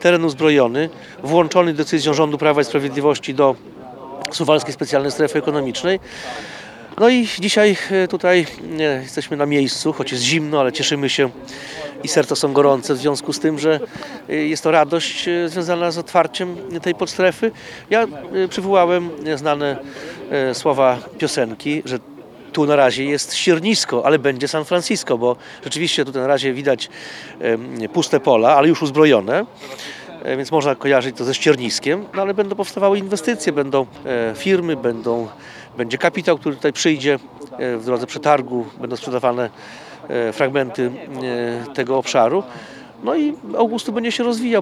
Teren uzbrojony, włączony decyzją rządu Prawa i Sprawiedliwości do Suwalskiej Specjalnej Strefy Ekonomicznej. No i dzisiaj tutaj jesteśmy na miejscu, choć jest zimno, ale cieszymy się i serca są gorące w związku z tym, że jest to radość związana z otwarciem tej podstrefy. Ja przywołałem znane słowa piosenki, że tu na razie jest ściernisko, ale będzie San Francisco, bo rzeczywiście tutaj na razie widać puste pola, ale już uzbrojone, więc można kojarzyć to ze ścierniskiem, no ale będą powstawały inwestycje, będą firmy, będzie kapitał, który tutaj przyjdzie w drodze przetargu, będą sprzedawane fragmenty tego obszaru. No i Augusty będzie się rozwijał.